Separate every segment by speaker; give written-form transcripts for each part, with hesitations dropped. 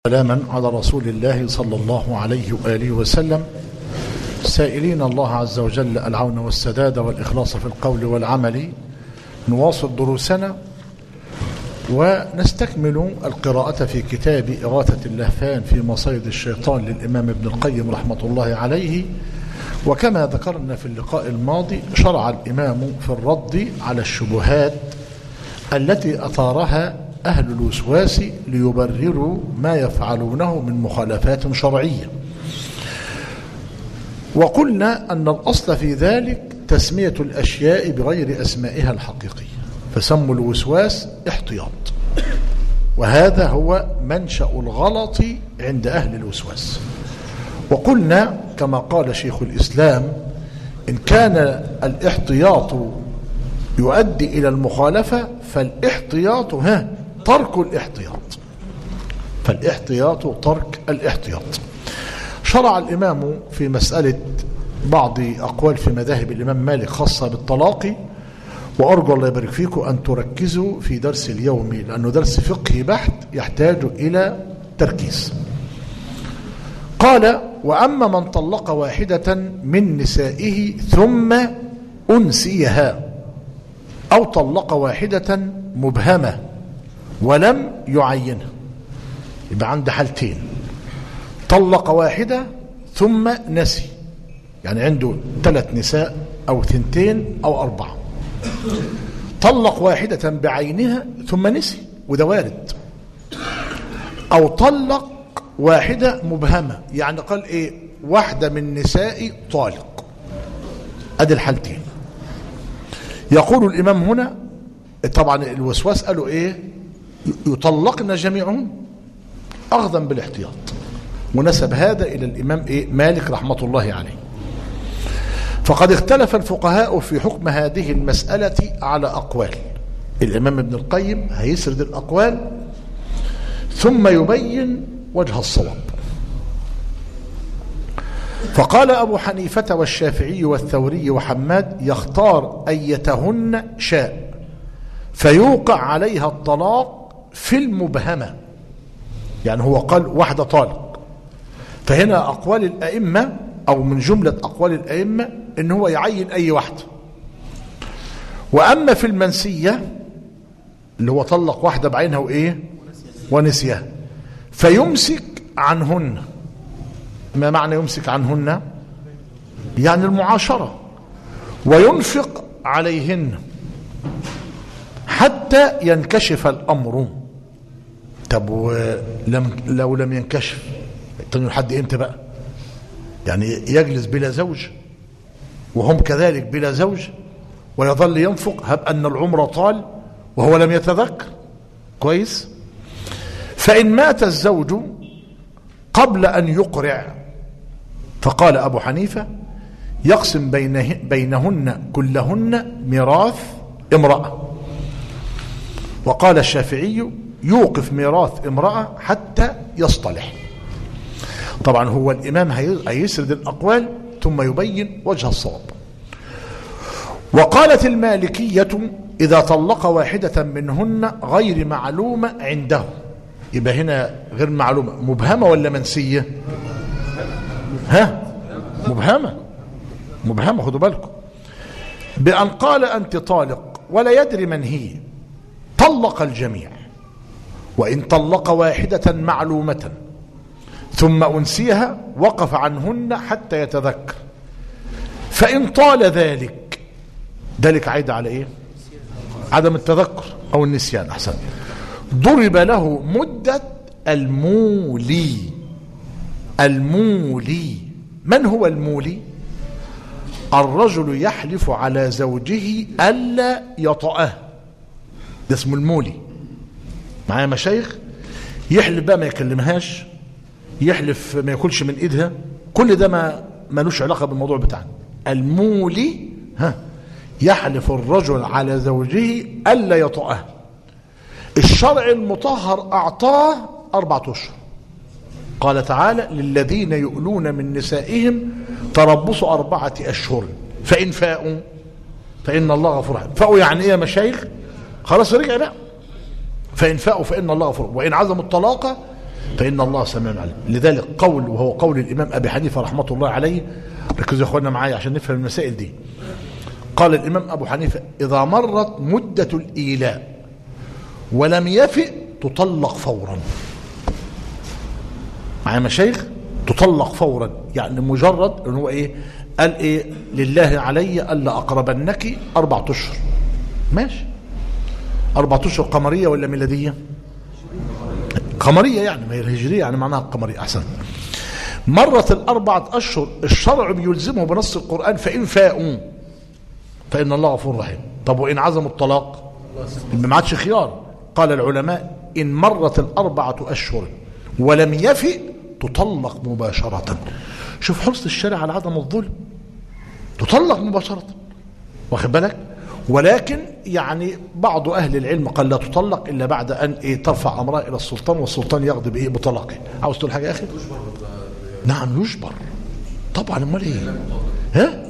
Speaker 1: سلاما على رسول الله صلى الله عليه وآله وسلم، سائلين الله عز وجل العون والسداد والإخلاص في القول والعمل. نواصل دروسنا ونستكمل القراءة في كتاب إغاثة اللهفان في مصيد الشيطان للإمام ابن القيم رحمة الله عليه. وكما ذكرنا في اللقاء الماضي، شرع الإمام في الرد على الشبهات التي أثارها أهل الوسواس ليبرروا ما يفعلونه من مخالفات شرعية. وقلنا أن الأصل في ذلك تسمية الأشياء بغير أسمائها الحقيقية، فسموا الوسواس احتياط، وهذا هو منشأ الغلط عند أهل الوسواس. وقلنا كما قال شيخ الإسلام: إن كان الاحتياط يؤدي إلى المخالفة فالاحتياط ترك الاحتياط، فالاحتياط ترك الاحتياط. شرع الإمام في مسألة بعض أقوال في مذاهب الإمام مالك خاصة بالطلاق، وأرجو الله يبارك فيكم أن تركزوا في درس اليوم، لأنه درس فقهي بحت يحتاج إلى تركيز. قال: وأما من طلق واحدة من نسائه ثم أنسيها، أو طلق واحدة مبهمة ولم يعينها، يبقى عند حالتين: طلق واحدة ثم نسي، يعني عنده 3 نساء أو 2 أو 4، طلق واحدة بعينها ثم نسي، وده وارد. أو طلق واحدة مبهمة، يعني قال إيه؟ واحدة من نسائي طالق. أدي الحالتين. يقول الإمام هنا، طبعا الوسواس قالوا إيه؟ يطلقن جميعهم أخذا بالاحتياط، ونسب هذا إلى الإمام مالك رحمة الله عليه. فقد اختلف الفقهاء في حكم هذه المسألة على أقوال. الإمام ابن القيم هيسرد الأقوال ثم يبين وجه الصواب. فقال أبو حنيفة والشافعي والثوري وحماد: يختار أيتهن شاء فيوقع عليها الطلاق في المبهمة. يعني هو قال واحدة طالق، فهنا أقوال الأئمة أو من جملة أقوال الأئمة إن هو يعين أي واحدة. وأما في المنسية اللي هو طلق واحدة بعينها ونسيها، فيمسك عنهن. ما معنى يمسك عنهن؟ يعني المعاشرة، وينفق عليهن حتى ينكشف الأمر. طب لو لم ينكشف لحد امتى بقى؟ يعني يجلس بلا زوج وهم كذلك بلا زوج ويظل ينفق، هب أن العمر طال وهو لم يتذكر كويس. فإن مات الزوج قبل أن يقرع، فقال أبو حنيفة: يقسم بينهن كلهن ميراث امرأة. وقال الشافعي: يوقف ميراث امرأة حتى يصطلح. طبعا هو الإمام هيسرد الأقوال ثم يبين وجه الصواب. وقالت المالكية: إذا طلق واحدة منهن غير معلومة عنده. يبقى هنا غير معلومة، مبهمة ولا منسية؟ مبهمة، خدوا بالكم. بأن قال: أنت طالق، ولا يدري من هي، طلق الجميع. وإن طلق واحدة معلومة ثم أنسيها وقف عنهن حتى يتذكر. فإن طال ذلك عيد على إيه؟ عدم التذكر أو النسيان، أحسن. ضرب له مدة المولي. من هو المولي؟ الرجل يحلف على زوجه ألا يطأه، ده اسمه المولي. معايا مشايخ؟ يحلف بقى ما يكلمهاش، يحلف ما ياكلش من ايدها، كل ده ما ملوش علاقة بالموضوع بتاعنا. المولي يحلف الرجل على زوجه ألا يطأه. الشرع المطهر أعطاه 4 أشهر. قال تعالى: للذين يؤلون من نسائهم تربص 4 أشهر فإن فاءوا فإن الله غفور رحيم. فاءوا يعني إيه يا مشايخ؟ خلاص رجع بقى. فإن فاءوا فإن الله غفور. وإن عزموا الطلاق فإن الله سميع عليم. لذلك قول، وهو قول الإمام أبي حنيفة رحمة الله عليه، ركزوا يا أخوانا معايا عشان نفهم المسائل دي. قال الإمام أبو حنيفة: إذا مرت مدة الإيلاء ولم يفئ تطلق فورا. معايا مشايخ؟ تطلق فورا، يعني مجرد ان هو ايه؟ قال ايه؟ لله علي الا اقربنك 4 أشهر. ماشي، 4 أشهر قمريه ولا ميلاديه؟ قمريه، يعني ما هي الهجريه، يعني معناها قمريه. احسن. مرت ال4 أشهر الشرع بيلزمه بنص القران: فان فاءوا فان الله غفور رحيم. طب وان عزموا الطلاق؟ ما عادش خيار. قال العلماء: ان مرت ال4 أشهر ولم يفئ تطلق مباشرة. شوف حرص الشرع على عدم الظلم، تطلق مباشرة، واخد بالك؟ ولكن يعني بعض أهل العلم قال لا تطلق إلا بعد أن إيه؟ ترفع أمرها إلى السلطان، والسلطان يقضي بإيه؟ بطلاقه. عاوز تقول حاجة يا أخي؟ نعم يجبر طبعا، امال ايه؟ ها؟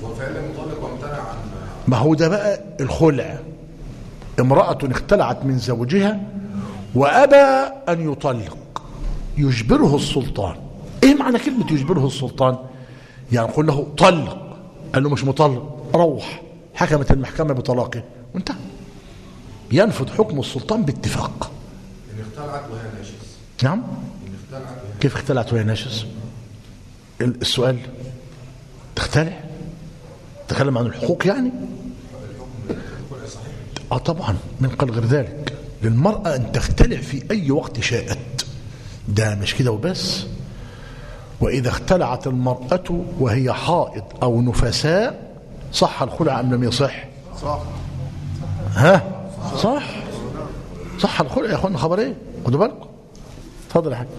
Speaker 1: ما هو ده بقى الخلع. امرأة اختلعت من زوجها وأبى أن يطلق، يجبره السلطان. ايه معنى كلمة يجبره السلطان؟ يعني يقول له طلق، قال له مش مطلق، روح. حكمت المحكمة بطلاقه وانتهى. ينفذ حكم السلطان باتفاق.
Speaker 2: إن اختلعت وهي ناشز.
Speaker 1: نعم.
Speaker 2: إن اختلعت وهي
Speaker 1: كيف اختلعت وهي ناشز؟ السؤال تختلع؟ تكلم عن الحقوق يعني؟ طبعا، من قال غير ذلك. للمرأة أن تختلع في أي وقت شاءت، ده مش كده وبس. وإذا اختلعت المرأة وهي حائض أو نفساء صح الخلع أم لم يصح؟
Speaker 2: صح.
Speaker 1: ها؟ صح. صح الخلع يا أخوانا. خبر إيه؟ خدوا بالكم. اتفضل يا حاج.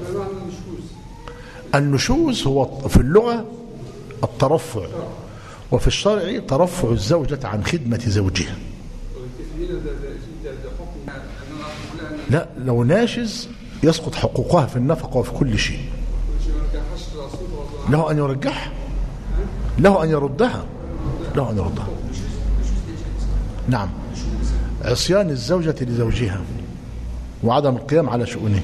Speaker 1: النشوز هو في اللغة الترفع، وفي الشرع ترفع الزوجة عن خدمة زوجها. لا، لو ناشز يسقط حقوقها في النفقة وفي كل شيء. له أن يرجعها، له أن يردها، له أن يردها. نعم، عصيان الزوجة لزوجها وعدم القيام على شؤونه.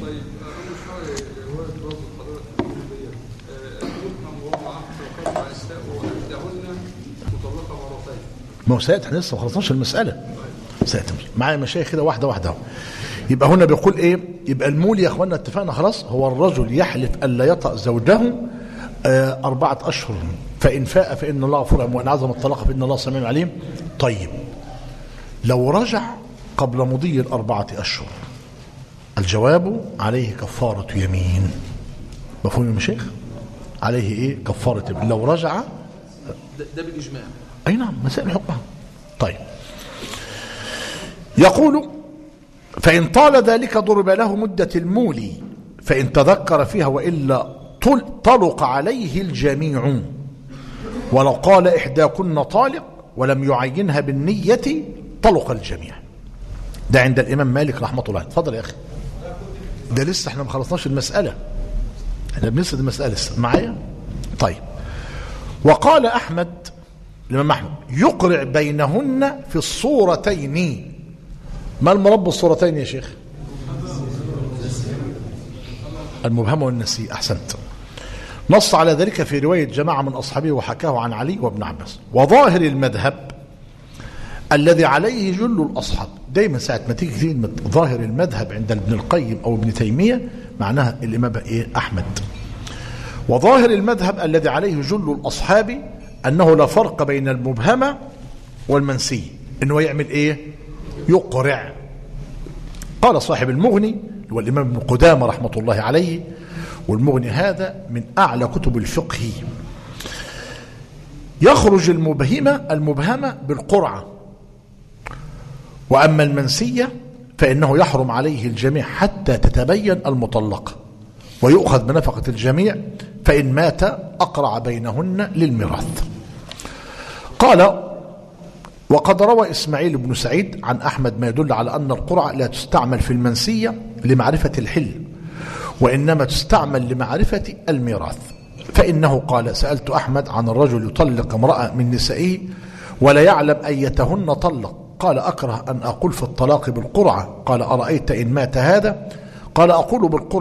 Speaker 1: ما هو سيأتي، احنا لسه ما خلصناش المسألة. سيأتي معايا مشايخ كده واحدة واحدة. يبقى هنا بيقول ايه؟ يبقى المولي يا اخوانا اتفقنا خلاص، هو الرجل يحلف ألا يطأ زوجه 4 أشهر، فإن فاء فإن الله غفور رحيم، وإن عزم الطلاق فإن الله سميع عليم. طيب لو رجع قبل مضي 4 أشهر، الجواب عليه كفارة يمين. مفهوم يا شيخ؟ عليه ايه؟ كفارة يمين لو رجع.
Speaker 2: ده بالإجماع.
Speaker 1: أي نعم، مسائل حكمها. طيب يقول: فإن طال ذلك ضرب له مدة المولي، فإن تذكر فيها وإلا طلق عليه الجميع. ولو قال إحداكن طالق ولم يعينها بالنية طلق الجميع. ده عند الإمام مالك رحمة الله. اتفضل يا أخي. ده لسه احنا ما خلصناش المسألة، احنا بنسرد المسألة لسه معايا. طيب وقال أحمد، الإمام أحمد: يقرع بينهن في الصورتين. ما المراد بالصورتين يا شيخ؟ المبهم والنسي. أحسنت. نص على ذلك في رواية جماعة من أصحابه وحكاه عن علي وابن عباس. وظاهر المذهب الذي عليه جل الأصحاب. دايما ساعة ما تيجي كلمة ظاهر المذهب عند ابن القيم أو ابن تيمية معناها الإمام إيه؟ أحمد. وظاهر المذهب الذي عليه جل الأصحاب أنه لا فرق بين المبهمة والمنسي، أنه يعمل إيه؟ يقرع. قال صاحب المغني والإمام ابن قدامة رحمة الله عليه، والمغني هذا من أعلى كتب الفقه: يخرج المبهمة بالقرعة، وأما المنسية فإنه يحرم عليه الجميع حتى تتبين المطلقة، ويؤخذ بنفقة الجميع، فإن مات أقرع بينهن للميراث. قال: وقد روى إسماعيل بن سعيد عن أحمد ما يدل على أن القرعة لا تستعمل في المنسية لمعرفة الحل، وإنما تستعمل لمعرفة الميراث. فإنه قال: سألت أحمد عن الرجل يطلق امرأة من نسائه ولا يعلم أيتهن طلق، قال: أكره أن أقول في الطلاق بالقرعة. قال: أرأيت إن مات هذا؟ قال: أقول بالقرعة،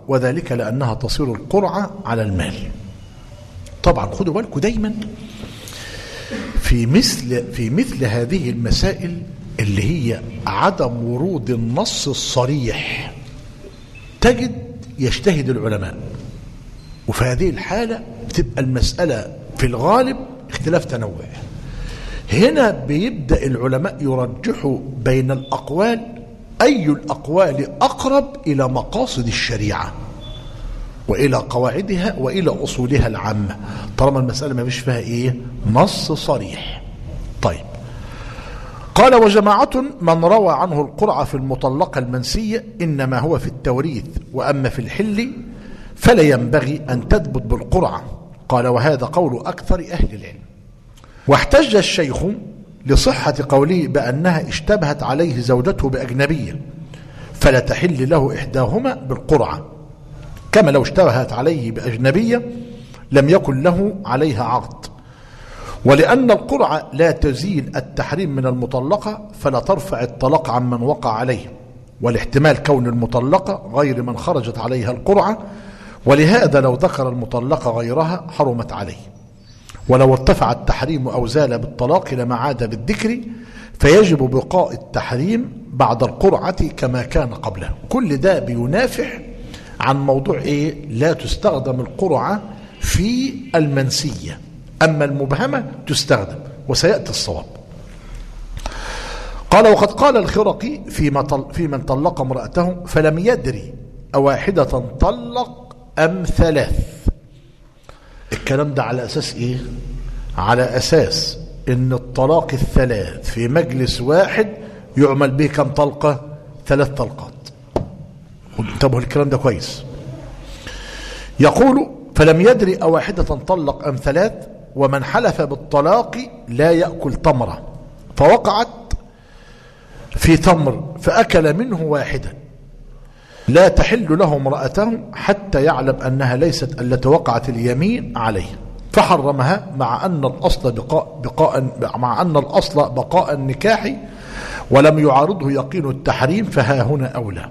Speaker 1: وذلك لأنها تصير القرعة على المال. طبعا خدوا بالكم دايما في مثل هذه المسائل اللي هي عدم ورود النص الصريح تجد يجتهد العلماء، وفي هذه الحالة بتبقى المسألة في الغالب اختلاف تنوع. هنا بيبدأ العلماء يرجحوا بين الأقوال، أي الأقوال أقرب إلى مقاصد الشريعة وإلى قواعدها وإلى أصولها العامة، طالما المسألة ما فيش فيها نص صريح. طيب، قال وجماعة من روى عنه القرعة في المطلقة المنسية إنما هو في التوريث، وأما في الحل فلا ينبغي أن تثبت بالقرعة. قال وهذا قول أكثر أهل العلم. واحتج الشيخ لصحة قوله بأنها اشتبهت عليه زوجته بأجنبية فلا تحل له إحداهما بالقرعة، كما لو اشتبهت عليه بأجنبية لم يكن له عليها عقد. ولأن القرعة لا تزيل التحريم من المطلقة فلا ترفع الطلاق عمن وقع عليه، والاحتمال كون المطلقة غير من خرجت عليها القرعة، ولهذا لو ذكر المطلقة غيرها حرمت عليه. ولو ارتفع التحريم أو زال بالطلاق لما عاد بالذكر فيجب بقاء التحريم بعد القرعة كما كان قبله. كل ده بينافح عن موضوع لا تستخدم القرعة في المنسية، أما المبهمة تستخدم، وسيأتي الصواب. قال وقد قال الخرقي في من طلق امرأته فلم يدري أواحدة طلق أم ثلاث. الكلام ده على أساس على أساس إن الطلاق الثلاث في مجلس واحد يعمل به كم طلقة؟ 3 طلقات. انتبهوا الكلام ده كويس. يقول فلم يدري أواحدة طلق أم ثلاث، ومن حلف بالطلاق لا يأكل تمرة فوقعت في تمر فأكل منه واحدا لا تحل له امرأته حتى يعلم أنها ليست التي وقعت اليمين عليه، فحرمها مع أن الأصل بقاء النكاح ولم يعارضه يقين التحريم، فها هنا أولى.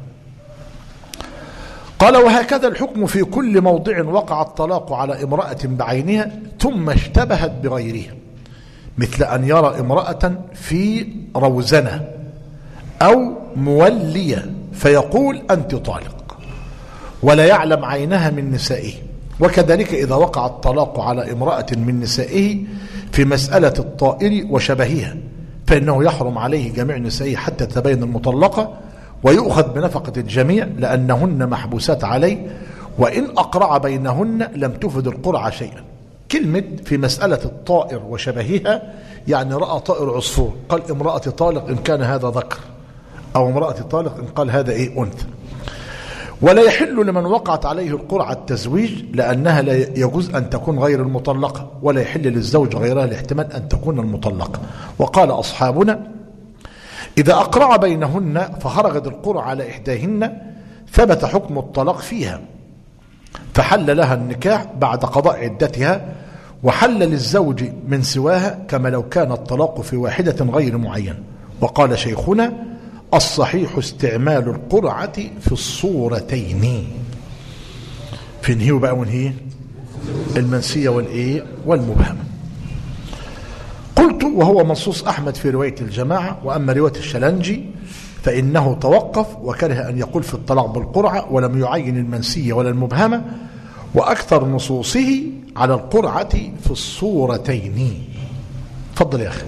Speaker 1: قال وهكذا الحكم في كل موضع وقع الطلاق على امرأة بعينها ثم اشتبهت بغيرها، مثل أن يرى امرأة في روزنة أو مولية فيقول أنت طالق ولا يعلم عينها من نسائه. وكذلك إذا وقع الطلاق على امرأة من نسائه في مسألة الطائر وشبهها فإنه يحرم عليه جميع نسائه حتى تبين المطلقة ويؤخذ بنفقة الجميع لأنهن محبوسات عليه، وإن أقرع بينهن لم تفد القرعة شيئا. كلمة في مسألة الطائر وشبهها يعني رأى طائر عصفور قال امرأة طالق إن كان هذا ذكر، أو امرأة طالق إن قال هذا أنثى. ولا يحل لمن وقعت عليه القرعة التزويج لأنها لا يجوز أن تكون غير المطلقة، ولا يحل للزوج غيرها لاحتمال أن تكون المطلقة. وقال أصحابنا إذا أقرع بينهن فخرجت القرعة على إحداهن ثبت حكم الطلاق فيها فحل لها النكاح بعد قضاء عدتها، وحل للزوج من سواها كما لو كان الطلاق في واحدة غير معين. وقال شيخنا الصحيح استعمال القرعة في الصورتين. في انهي بقى وانهي المنسية والمبهمة. قلت وهو منصوص أحمد في رواية الجماعة، وأما رواية الشلنجي فإنه توقف وكره أن يقول في الطلاق بالقرعة ولم يعين المنسية ولا المبهمة، وأكثر نصوصه على القرعة في الصورتين. تفضل يا أخي.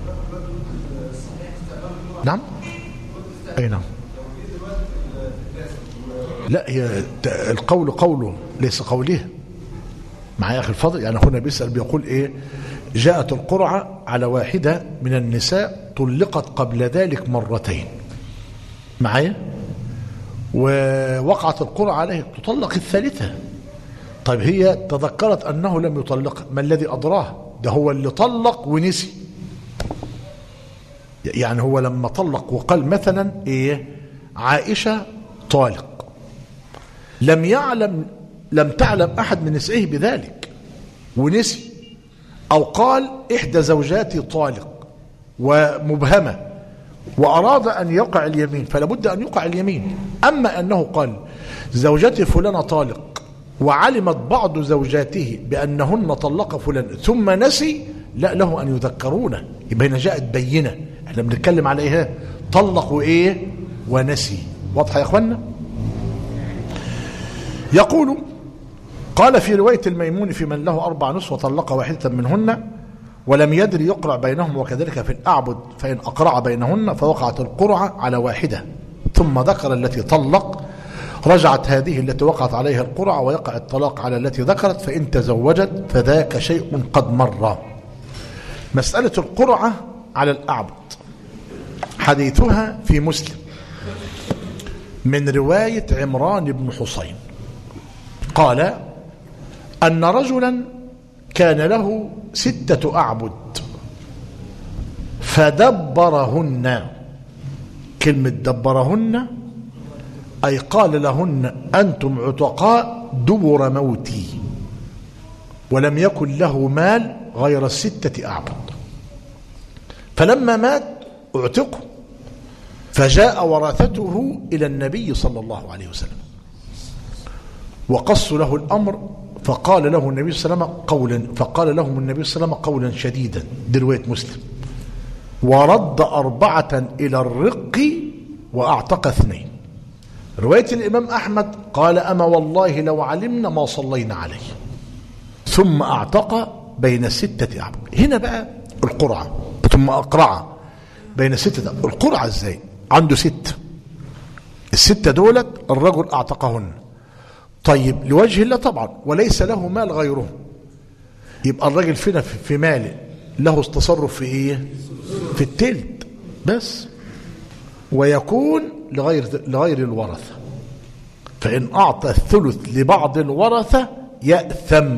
Speaker 1: نعم أي نعم. لا هي القول قوله ليس قوله. معايا أخي الفضل، يعني هنا بيسأل بيقول جاءت القرعة على واحدة من النساء طلقت قبل ذلك مرتين معايا، ووقعت القرعة عليه تطلق الثالثة. طيب هي تذكرت أنه لم يطلق، ما الذي أدراه؟ ده هو اللي طلق ونسي. يعني هو لما طلق وقال مثلا عائشة طالق، لم تعلم أحد من نسائه بذلك ونسي، أو قال إحدى زوجاتي طالق ومبهمة وأراد أن يقع اليمين فلا بد أن يقع اليمين. أما أنه قال زوجتي فلانة طالق وعلمت بعض زوجاته بأنهن طلق فلان ثم نسي، لا له أن يذكرونه. يبقى هنا جاءت بينة. احنا بنتكلم على ايه؟ طلق وايه ونسي. واضحة يا اخوانا؟ يقول قال في رواية الميمون في من له 4 نسوة طلق واحدة منهن ولم يدر يقرع بينهم، وكذلك في الأعبد فإن أقرع بينهن فوقعت القرعة على واحدة ثم ذكر التي طلق، رجعت هذه التي وقعت عليها القرعة ويقع الطلاق على التي ذكرت، فإن تزوجت فذاك شيء قد مر. مسألة القرعة على الأعبد حديثها في مسلم من رواية عمران بن حسين قال أن رجلا كان له 6 أعبد فدبرهن. كلمة دبرهن أي قال لهن أنتم عتقاء دبر موتي، ولم يكن له مال غير 6 أعبد. فلما مات اعتقوا، فجاء ورثته إلى النبي صلى الله عليه وسلم وقصوا له الأمر، فقال لهم النبي صلى الله عليه وسلم قولا شديدا. دي رواية مسلم. ورد 4 إلى الرق وأعتق 2. رواية الإمام أحمد قال أما والله لو علمنا ما صلينا عليه، ثم أعتق بين 6 أعبد. هنا بقى القرعة، ثم أقرع بين 6 أعبد. القرعة ازاي؟ عنده 6، ال6 دولت الرجل أعتقهن. طيب لوجه الله طبعا، وليس له مال غيره، يبقى الراجل فينا في ماله له التصرف في ايه؟ في التلت بس، ويكون لغير الورثة. فإن أعطى الثلث لبعض الورثة يأثم،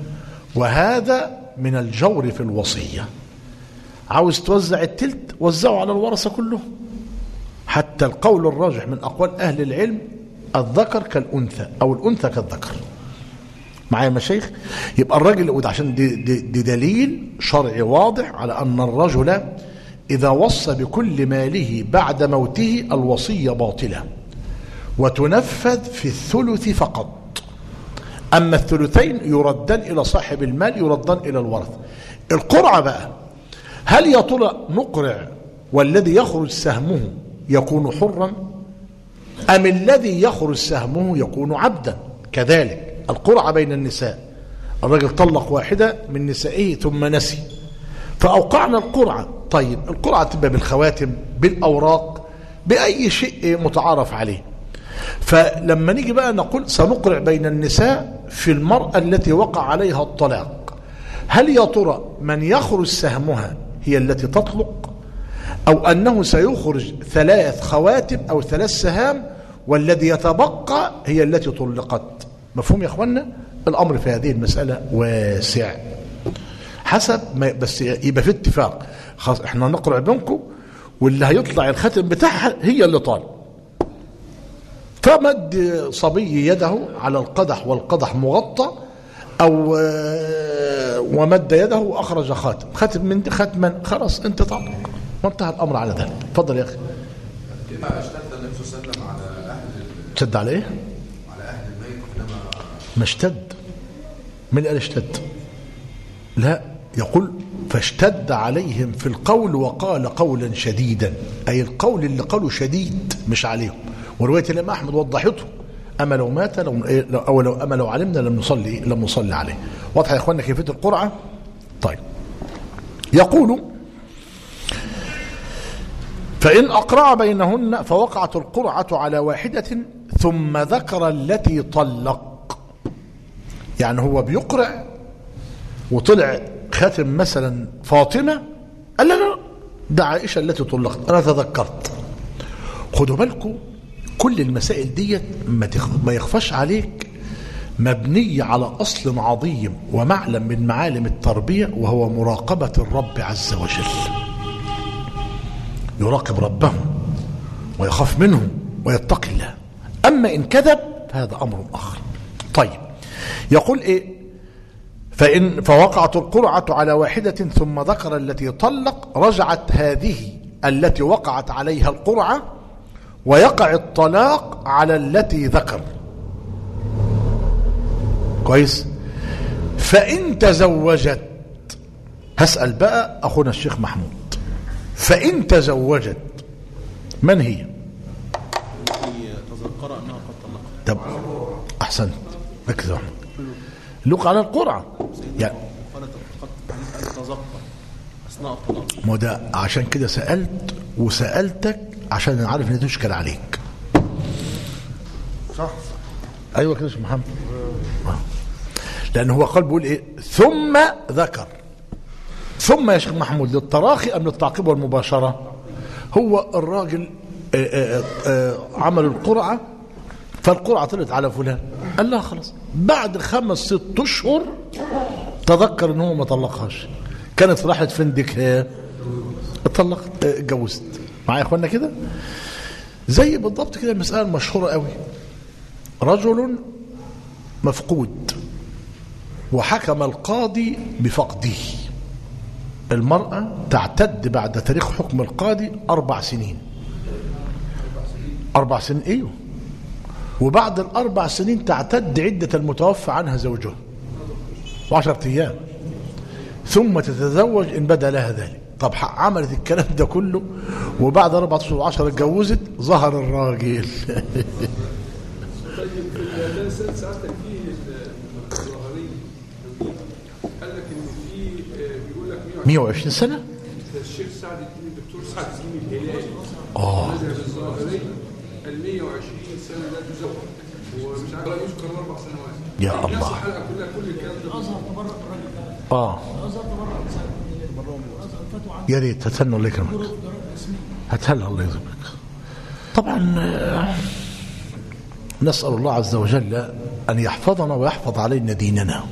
Speaker 1: وهذا من الجور في الوصية. عاوز توزع التلت وزعه على الورثة كلهم. حتى القول الراجح من أقوال أهل العلم الذكر كالأنثى أو الأنثى كالذكر. معايا مشايخ؟ يبقى الرجل، وده عشان دي دليل شرعي واضح على أن الرجل إذا وصى بكل ماله بعد موته الوصية باطلة وتنفذ في الثلث فقط. أما الثلثين يردان إلى صاحب المال، يردان إلى الورث. القرعة بقى، هل يا ترى نقرع والذي يخرج سهمه يكون حرا، أم الذي يخرج سهمه يكون عبدا؟ كذلك القرعة بين النساء، الرجل طلق واحدة من نسائه ثم نسي، فأوقعنا القرعة. طيب القرعة تبقى بالخواتم، بالأوراق، بأي شيء متعارف عليه. فلما نيجي بقى نقول سنقرع بين النساء في المرأة التي وقع عليها الطلاق، هل يا ترى من يخرج سهمها هي التي تطلق، أو أنه سيخرج 3 خواتم أو 3 سهام والذي يتبقى هي التي طلقت؟ مفهوم يا أخوانا؟ الأمر في هذه المسألة واسع حسب ما، بس يبقى في اتفاق. خلاص احنا نقرأ بينكم، واللي هيطلع الختم بتاعها هي اللي طالب. فمد صبي يده على القدح والقدح مغطى، أو ومد يده وأخرج ختم من ختما، خلاص انت طالق وانتهى الأمر على ذلك. اتفضل يا أخي.
Speaker 2: لما اشتد النبي صلى الله عليه وسلم على أهل،
Speaker 1: اشتد على إيه؟
Speaker 2: على أهل الميت. إنما
Speaker 1: ما اشتد. من قال اشتد؟ لا، يقول فاشتد عليهم في القول وقال قولا شديدا، أي القول اللي قالوا شديد مش عليهم. ورواية الإمام أحمد وضحته، أما لو مات أما لو علمنا لم نصلي عليه. واضح يا إخواننا كيفية القرعة؟ طيب، يقول فإن أقرع بينهن فوقعت القرعة على واحدة ثم ذكر التي طلق. يعني هو بيقرع وطلع خاتم مثلا فاطمة، قال لا ده عائشة التي طلقت، أنا تذكرت. خدوا بالكم، كل المسائل ديت ما يخفاش عليك، مبنية على أصل عظيم ومعلم من معالم التربية، وهو مراقبة الرب عز وجل. يراقب ربه ويخاف منه ويتقي الله. أما إن كذب فهذا أمر آخر. طيب، يقول إيه؟ فوقعت القرعة على واحدة ثم ذكر التي طلق، رجعت هذه التي وقعت عليها القرعة ويقع الطلاق على التي ذكر. كويس. فإن تزوجت، هسأل بقى أخونا الشيخ محمود، فإن تزوجت من هي؟
Speaker 3: تذكر أنها قد طلقت.
Speaker 1: طب أحسنت، ركز يا أحمد، لوق على القرعة يعني
Speaker 3: تذكر أثناء الطلاق.
Speaker 1: ما ده عشان كده سألت وسألتك عشان أنا عارف إن تشكل عليك.
Speaker 4: صح.
Speaker 1: أيوة كده يا شيخ محمد. لأن هو قال بيقول إيه؟ ثم ذكر. ثم يا شيخ محمود للتراخي أم للتعقيب والمباشرة؟ هو الراجل عمل القرعة، فالقرعة طلعت على فلان، قال لها خلاص بعد 5-6 أشهر تذكر ان هو ما طلقهاش، كانت راحت فين ديك اتطلقت، اتجوزت. معايا يا اخوانا كده؟ زي بالضبط كده المسألة المشهورة قوي، رجل مفقود وحكم القاضي بفقده، المرأة تعتد بعد تاريخ حكم القاضي 4 سنين. 4 سنين ايوه، وبعد ال4 سنين تعتد عدة المتوفى عنها زوجها 10 أيام، ثم تتزوج إن بدا لها ذلك. طب عملت الكلام ده كله وبعد 4 أشهر و10 اتجوزت، ظهر الراجل.
Speaker 4: طيب في ساعتك فيه الظاهرين قال لك ان في بيقول لك
Speaker 1: 120 سنة.
Speaker 4: الشيخ سعد الدين الدكتور سعد الدين الهلالي مذهب الظاهري ال 120 سنة لا تزوج، ومش عارف لا يذكر 4 سنوات.
Speaker 1: يا الله.
Speaker 4: نفس الحلقة كلها كل الكلام ده. الازهر تبرأ الراجل. الازهر تبرأ
Speaker 1: يا ريت هتهنى الله يكرمك، هتهنى الله يكرمك. طبعا نسأل الله عز وجل أن يحفظنا ويحفظ علينا ديننا.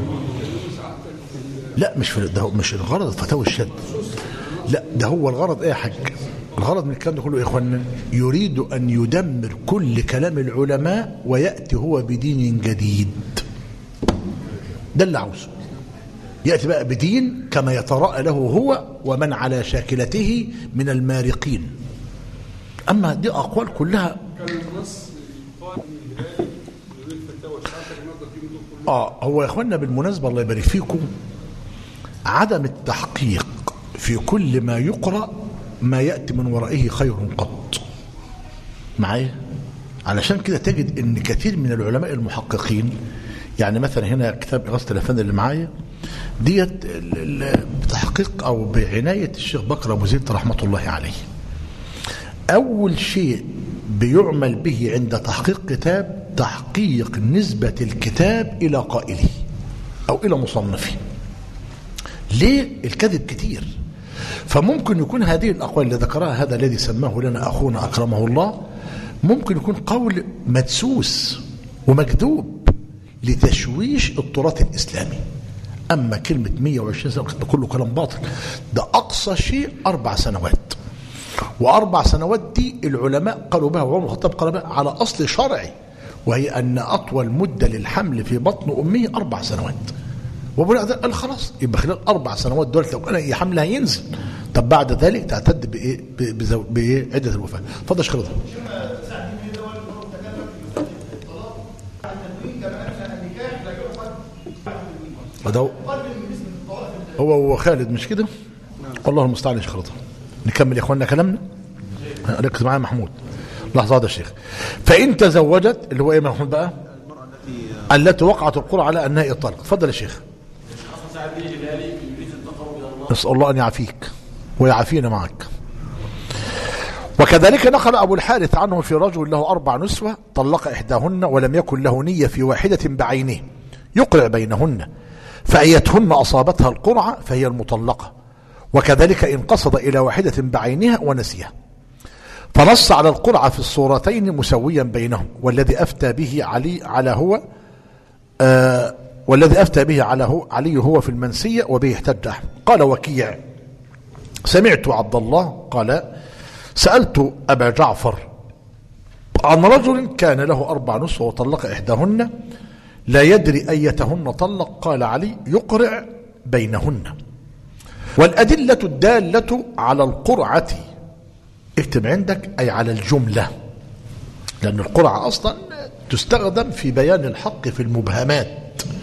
Speaker 1: لا مش في ده، مش الغرض فتاوى الشد، لا ده هو الغرض ايه يا حاج؟ الغرض من الكلام ده كله يا اخوانا، يريد ان يدمر كل كلام العلماء وياتي هو بدين جديد. ده اللي عاوزه، ياتي بقى بدين كما يتراءى له هو ومن على شاكلته من المارقين. اما دي اقوال كلها
Speaker 4: كان النص قال من الهلالي يريد فتاوى ساعتك النهارده في كله.
Speaker 1: هو يا اخوانا بالمناسبه الله يبارك فيكم، عدم التحقيق في كل ما يقرأ ما يأتي من ورائه خير قط. معايا؟ علشان كده تجد ان كثير من العلماء المحققين، يعني مثلا هنا كتاب إغاثة الأفهام اللي معايا ديت بتحقيق او بعناية الشيخ بكر أبو زيد رحمة الله عليه، اول شيء بيعمل به عند تحقيق كتاب تحقيق نسبة الكتاب الى قائله او الى مصنفه. ليه؟ الكذب كتير، فممكن يكون هذه الأقوال اللي ذكرها هذا الذي سماه لنا أخونا أكرمه الله ممكن يكون قول مدسوس ومكذوب لتشويش التراث الإسلامي. أما كلمة 120 سنة ده كله كلام باطل، ده أقصى شيء 4 سنوات، و4 سنوات دي العلماء قالوا بها وعمر الخطاب قال بها على أصل شرعي، وهي أن أطول مدة للحمل في بطن أمه 4 سنوات. وابو ده قال خلاص يبقى خلال 4 سنوات دول لو كان حملها ينزل. طب بعد ذلك تعتد بايه عده الوفاه. اتفضل يا شيخ رضا. هو خالد مش كده؟ والله المستعان يا شيخ رضا. نكمل يا اخواننا كلامنا، ركز معايا محمود لحظه يا شيخ. فان تزوجت اللي هو ايه محمود بقى؟ التي وقعت القرعه على انها اطلاق. اتفضل يا شيخ. نسأل الله أن يعافيك ويعافينا معك. وكذلك نقل أبو الحارث عنه في رجل له 4 نسوة طلق إحداهن ولم يكن له نية في واحدة بعينه يقرع بينهن، فأيتهن أصابتها القرعة فهي المطلقة، وكذلك إن قصد إلى واحدة بعينها ونسيها. فنص على القرعة في الصورتين مسويا بينهم، والذي أفتى به علي هو في المنسية وبه احتج أحمد. قال وكيع سمعت عبد الله قال سألت أبا جعفر عن رجل كان له 4 نسوة وطلق إحداهن لا يدري أيتهن طلق، قال علي يقرع بينهن. والأدلة الدالة على القرعة اكتب عندك أي على الجملة، لأن القرعة أصلا تستخدم في بيان الحق في المبهمات،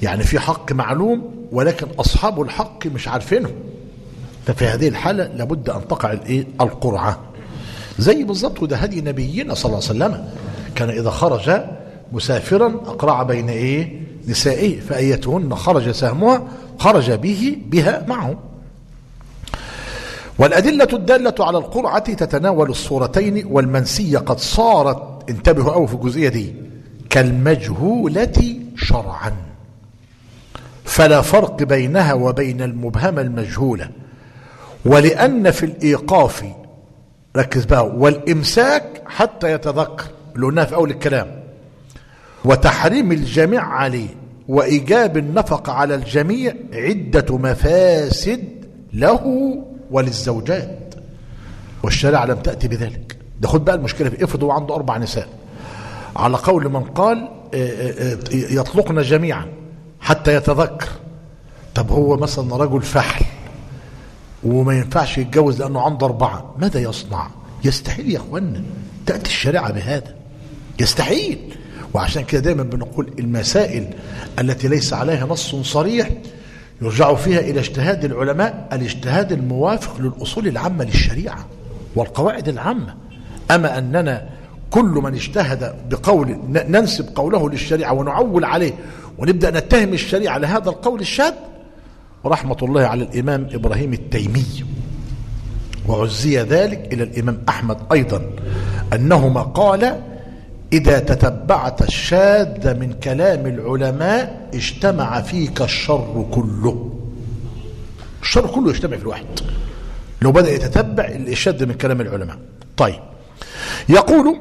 Speaker 1: يعني في حق معلوم ولكن أصحاب الحق مش عارفينه، ففي هذه الحالة لابد أن تقع القرعة. زي بالضبط، وده هدي نبينا صلى الله عليه وسلم، كان إذا خرج مسافرا أقرع بين نسائه، فأيتهن خرج سهمها خرج بها معه. والأدلة الدالة على القرعة تتناول الصورتين، والمنسية قد صارت، انتبهوا أو في الجزئية دي، كالمجهولة شرعا، فلا فرق بينها وبين المبهمة المجهولة. ولأن في الإيقاف، ركز بقى، والإمساك حتى يتذكر اللي قلناها في أول الكلام، وتحريم الجميع عليه، وإيجاب النفقة على الجميع، عدة مفاسد له وللزوجات، والشريعة لم تأتي بذلك. ده خد بقى المشكلة في افرض هو عنده 4 نساء، على قول من قال يطلقن جميعا حتى يتذكر. طب هو مثلا رجل فحل وما ينفعش يتجوز لأنه عنده 4، ماذا يصنع؟ يستحيل يا أخوانا تأتي الشريعة بهذا، يستحيل. وعشان كده دايما بنقول المسائل التي ليس عليها نص صريح يرجع فيها إلى اجتهاد العلماء، الاجتهاد الموافق للأصول العامة للشريعة والقواعد العامة. أما أننا كل من اجتهد بقول ننسب قوله للشريعة ونعول عليه ونبدأ نتهم الشريعة لهذا القول الشاذ، رحمة الله على الإمام إبراهيم التيمي، وعزي ذلك إلى الإمام أحمد أيضا، أنهما قال: إذا تتبعت الشاذ من كلام العلماء اجتمع فيك الشر كله. الشر كله يجتمع في الواحد لو بدأ يتتبع الشاذ من كلام العلماء. طيب، يقول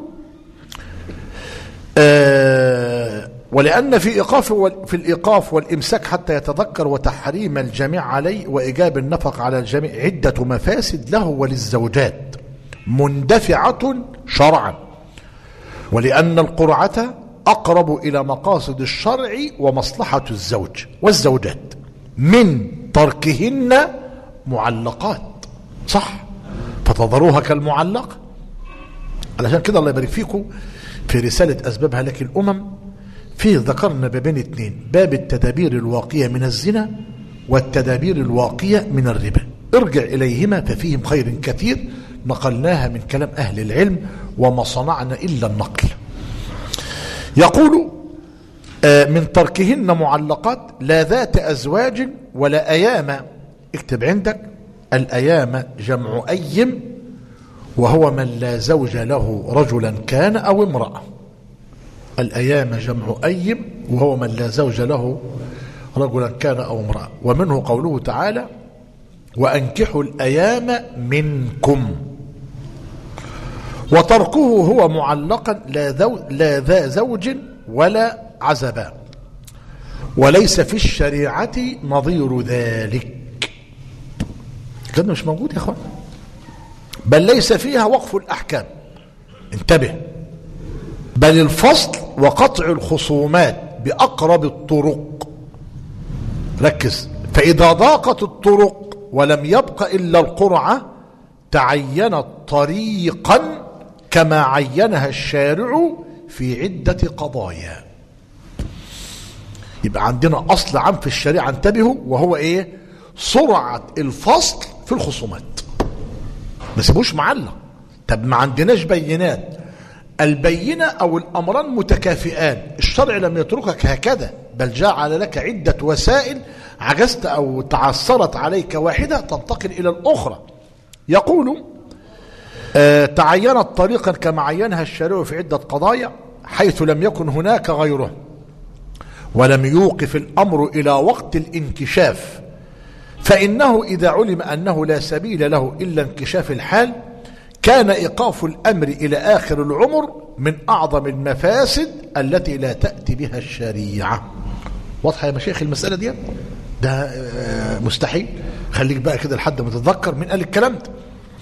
Speaker 1: ولأن في الإيقاف والإمساك حتى يتذكر، وتحريم الجميع عليه، وإيجاب النفق على الجميع، عدة مفاسد له وللزوجات مندفعة شرعا، ولأن القرعة أقرب إلى مقاصد الشرع ومصلحة الزوج والزوجات من تركهن معلقات، صح؟ فتظروها كالمعلقة. علشان كده الله يبارك فيكم في رسالة أسباب هلاك الأمم فيه ذكرنا بابين 2، باب التدابير الواقية من الزنا والتدابير الواقية من الربا، ارجع إليهما ففيهم خير كثير نقلناها من كلام أهل العلم وما صنعنا إلا النقل. يقول من تركهن معلقات لا ذات أزواج ولا أيام. اكتب عندك الأيام جمع أيم، وهو من لا زوج له رجلا كان أو امرأة. الأيام جمع أيم وهو من لا زوج له رجلا كان أو امرأة. ومنه قوله تعالى: وأنكحوا الأيام منكم. وتركه هو معلقا لا ذا زوج ولا عزبا، وليس في الشريعة نظير ذلك. كده مش موجود يا اخوان، بل ليس فيها وقف الأحكام، انتبه، بل الفصل وقطع الخصومات بأقرب الطرق. ركز، فإذا ضاقت الطرق ولم يبق إلا القرعة تعينت طريقا كما عينها الشارع في عدة قضايا. يبقى عندنا أصل عام في الشريعة، انتبهوا، وهو إيه؟ سرعة الفصل في الخصومات، ما سيبوش معلق. طب ما عندناش بينات، البينة أو الأمران متكافئان، الشرع لم يتركك هكذا، بل جعل لك عدة وسائل، عجزت أو تعثرت عليك واحدة تنتقل إلى الأخرى. يقول تعينت طريقا كما عينها الشارع في عدة قضايا حيث لم يكن هناك غيره، ولم يوقف الأمر إلى وقت الانكشاف، فإنه إذا علم أنه لا سبيل له إلا انكشاف الحال كان إيقاف الأمر إلى آخر العمر من أعظم المفاسد التي لا تأتي بها الشريعة. واضحة يا مشايخ المسألة دي؟ ده مستحيل. خليك بقى كده لحد ما تتذكر من قال الكلام ده.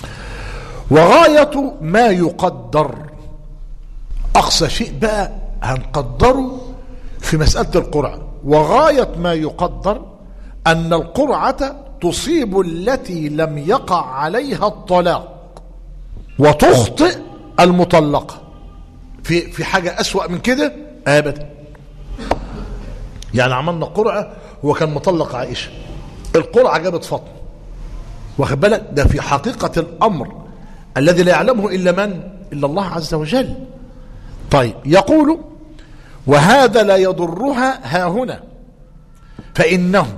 Speaker 1: وغاية ما يقدر، أقصى شيء بقى هنقدره في مسألة القرعة، وغاية ما يقدر أن القرعة تصيب التي لم يقع عليها الطلاق وتخطئ المطلقة. في حاجة أسوأ من كده؟ أبدا. يعني عملنا قرعة، هو كان مطلق عائشة، القرعة جابت فاطمة، واخد بالك؟ ده في حقيقة الأمر الذي لا يعلمه إلا من؟ إلا الله عز وجل. طيب يقول وهذا لا يضرها هاهنا، فإنه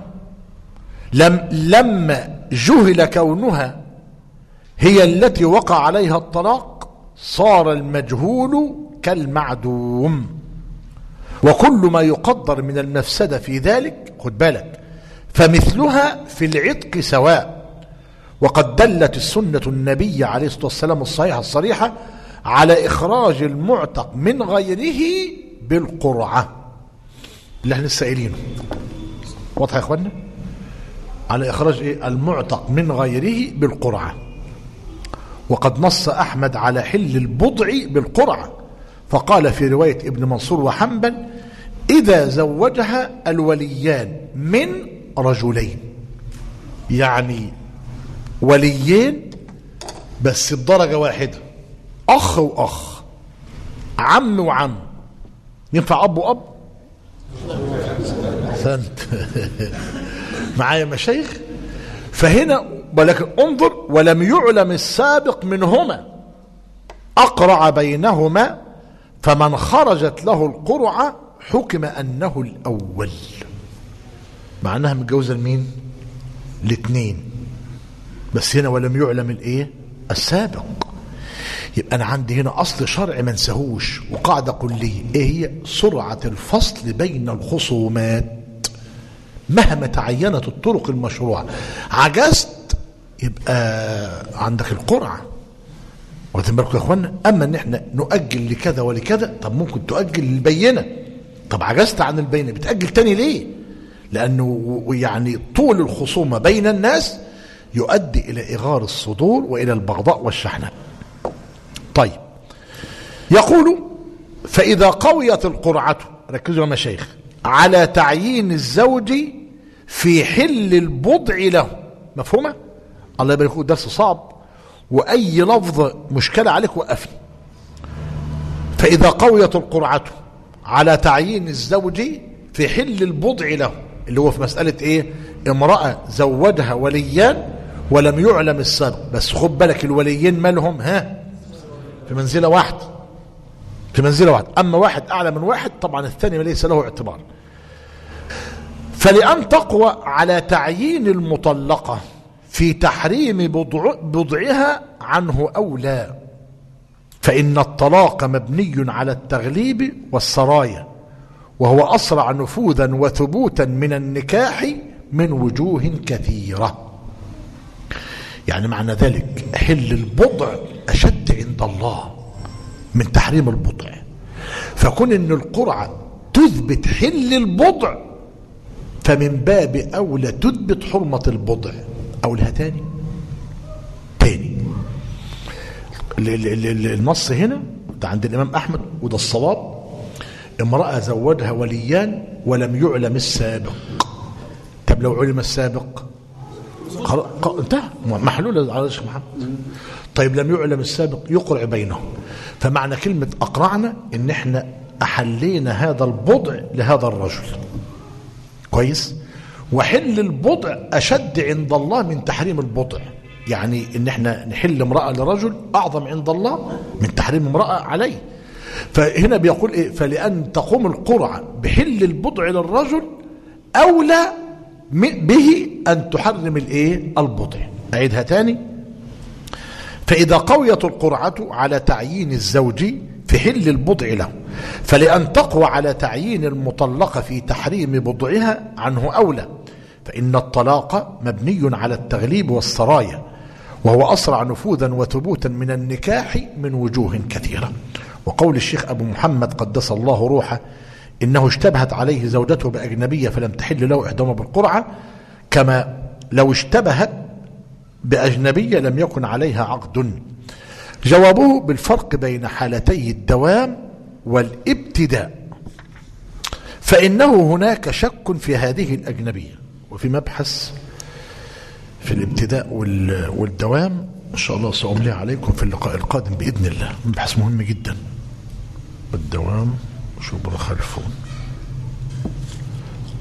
Speaker 1: لما جهل كونها هي التي وقع عليها الطلاق صار المجهول كالمعدوم، وكل ما يقدر من المفسدة في ذلك خد بالك فمثلها في العتق سواء. وقد دلت السنة النبي عليه الصلاة والسلام الصحيحة الصريحة على إخراج المعتق من غيره بالقرعة اللي احنا لسه قايلينه. واضح يا اخوانا؟ على إخراج إيه؟ المعتق من غيره بالقرعة. وقد نص أحمد على حل البضع بالقرعة، فقال في رواية ابن منصور وحنبل إذا زوجها الوليان من رجلين، يعني وليين بس بدرجة واحدة، أخ وأخ، عم وعم. ينفع أب وأب؟ أحسنت. معايا مشايخ؟ فهنا ولكن انظر ولم يعلم السابق منهما، أقرع بينهما، فمن خرجت له القرعة حكم أنه الأول، مع أنها متجوزة لمين؟ الاثنين، بس هنا ولم يعلم الايه؟ السابق. يبقى أنا عندي هنا أصل شرع ما نساهوش وقاعدة كلية، إيه هي؟ سرعة الفصل بين الخصومات مهما تعينت الطرق المشروعة. عجزت يبقى عندك القرعة، واخدين بالكم يا اخوانا؟ اما ان احنا نؤجل لكذا ولكذا، طب ممكن تؤجل للبينة، طب عجزت عن البينة بتأجل تاني ليه؟ لأنه يعني طول الخصومة بين الناس يؤدي إلى إغار الصدور وإلى البغضاء والشحناء. طيب يقول فإذا قويت القرعة، ركزوا يا مشايخ، على تعيين الزوج في حل البضع له. مفهومة؟ الله يبارك فيك، درس صعب وأي لفظ مشكلة عليك وقفني. فإذا قويت القرعة على تعيين الزوج في حل البضع له، اللي هو في مسألة إيه؟ امرأة زوجها وليان ولم يعلم السابق، بس خد بالك الوليين مالهم؟ ها؟ في منزلة واحد، في منزلة واحد، أما واحد أعلى من واحد طبعا الثاني ليس له اعتبار. فلأن تقوى على تعيين المطلقة في تحريم بضعها عنه أولى، فإن الطلاق مبني على التغليب والسرايا، وهو أسرع نفوذا وثبوتا من النكاح من وجوه كثيرة. يعني معنى ذلك حل البضع أشد عند الله من تحريم البضع، فكون أن القرعة تثبت حل البضع فمن باب أولى تثبت حرمة البضع. أولها تاني النص هنا ده عند الإمام أحمد وده الصواب، امرأة زوجها وليان ولم يعلم السابق. طب لو علم السابق انتهى، محلول على الشيخ محمد. طيب لم يعلم السابق يقرع بينهم، فمعنى كلمة أقرعنا إن احنا أحلينا هذا البضع لهذا الرجل، كويس؟ وحل البضع أشد عند الله من تحريم البضع، يعني إن احنا نحل امرأة لرجل أعظم عند الله من تحريم امرأة عليه. فهنا بيقول إيه؟ فلأن تقوم القرعة بحل البضع للرجل أولى به أن تحرم الإيه؟ البضع. أعيدها تاني. فإذا قويت القرعة على تعيين الزوج في حل البضع له، فلأن تقوى على تعيين المطلقة في تحريم بضعها عنه أولى، فإن الطلاق مبني على التغليب والسرايا، وهو أسرع نفوذا وثبوتا من النكاح من وجوه كثيرة. وقول الشيخ أبو محمد قدس الله روحه إنه اشتبهت عليه زوجته بأجنبية فلم تحل له إحداهما بالقرعة، كما لو اشتبهت بأجنبية لم يكن عليها عقد. جوابه بالفرق بين حالتي الدوام والابتداء، فإنه هناك شك في هذه الأجنبية، وفي مبحث في الابتداء والدوام إن شاء الله سأملي عليكم في اللقاء القادم بإذن الله، مبحث مهم جدا. الدوام شو بخلفون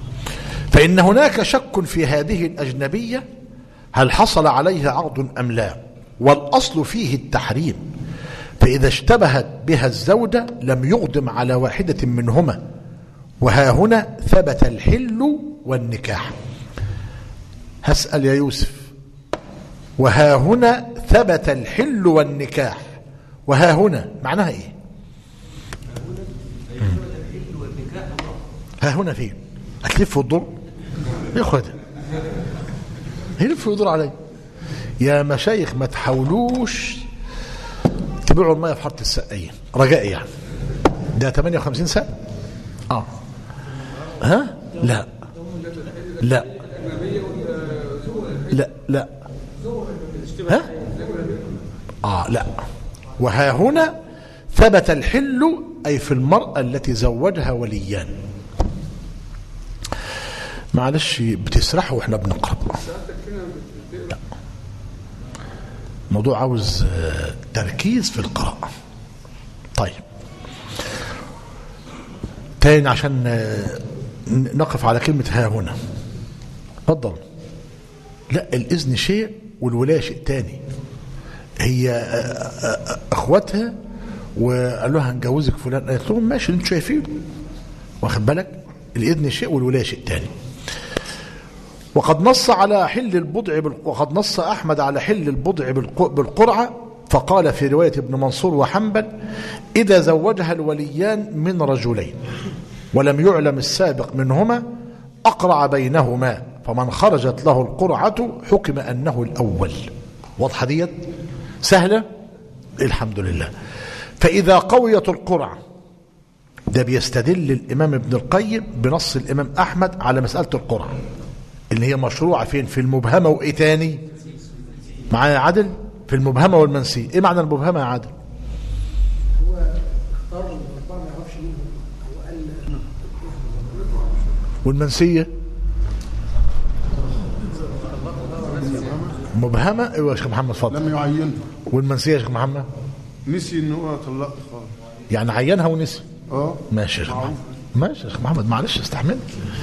Speaker 1: فإن هناك شك في هذه الأجنبية هل حصل عليها عقد أم لا، والأصل فيه التحريم، فإذا اشتبهت بها الزوجة لم يقدم على واحدة منهما، وها هنا ثبت الحل والنكاح. هسأل يا يوسف، وها هنا ثبت الحل والنكاح، وها هنا معناها ايه؟ ها هنا فين؟ هتلف وتدور ياخدها، يلف ويدور علي. يا مشايخ ما تحاولوش تبيعوا المية في حارة السقايين، رجائي يعني. ده 58 سنة. ها؟ لا لا لا لا. ها؟ لا. وها هنا ثبت الحل، أي في المرأة التي زوجها وليان. معلش بتسرحوا واحنا بنقرأ. لا. الموضوع عاوز تركيز في القراءة. طيب تاني عشان نقف على كلمة ها هنا. اتفضل. لا، الإذن شيء والولاية شيء تاني. هي اخواتها وقالوا لها هنجوزك فلان، قالت لهم ماشي انتوا شايفين، واخد بالك؟ الإذن شيء والولاية شيء تاني. وقد نص أحمد على حل البضع بالقرعة، فقال في رواية ابن منصور وحنبل: إذا زوجها الوليان من رجلين ولم يعلم السابق منهما أقرع بينهما، فمن خرجت له القرعة حكم أنه الأول. واضحة ديت؟ سهلة؟ الحمد لله. فإذا قويت القرعة، ده بيستدل الإمام ابن القيم بنص الإمام أحمد على مسألة القرعة اللي هي مشروعة فين؟ في المبهمة وإيه تاني؟ معايا عادل؟ في المبهمة والمنسية. إيه معنى المبهمة يا عادل؟
Speaker 5: هو اختار الأربعة ما يعرفش منهم، هو قال
Speaker 1: والمنسية مبهمة. ايوه يا شيخ محمد اتفضل.
Speaker 6: لم يعينها.
Speaker 1: والمنسية يا شيخ محمد؟
Speaker 6: نسي ان هو طلقها خالص.
Speaker 1: يعني عينها ونسي. ماشي يا شيخ محمد. ماشي يا شيخ محمد، معلش استحمل.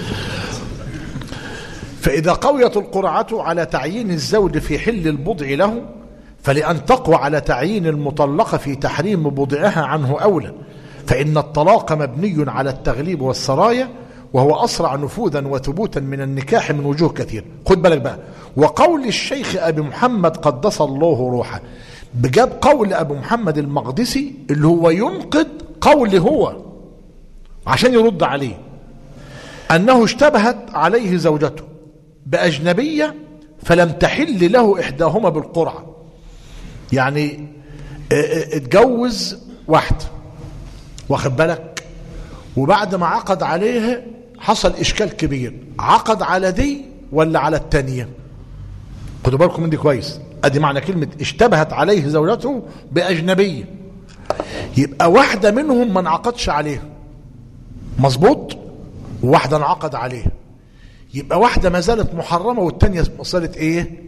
Speaker 1: فإذا قويت القرعة على تعيين الزوج في حل البضع له، فلأن تقوى على تعيين المطلقة في تحريم بضعها عنه أولى، فإن الطلاق مبني على التغليب والسرايا، وهو أسرع نفوذا وثبوتا من النكاح من وجوه كثير. خد بالك بقى، وقول الشيخ أبي محمد قدس الله روحه، بجاب قول أبو محمد المقدسي اللي هو ينقض قول هو عشان يرد عليه، أنه اشتبهت عليه زوجته بأجنبية فلم تحل له إحداهما بالقرعة. يعني اتجوز واحدة، واخد بالك، وبعد ما عقد عليها حصل إشكال كبير، عقد على دي ولا على التانية؟ خدوا بالكم من دي كويس. ادي معنى كلمة اشتبهت عليه زوجته بأجنبية. يبقى واحدة منهم ما انعقدش عليها، مظبوط، وواحدة انعقد عليها. يبقى واحدة ما زالت محرمة والتانية صارت ايه؟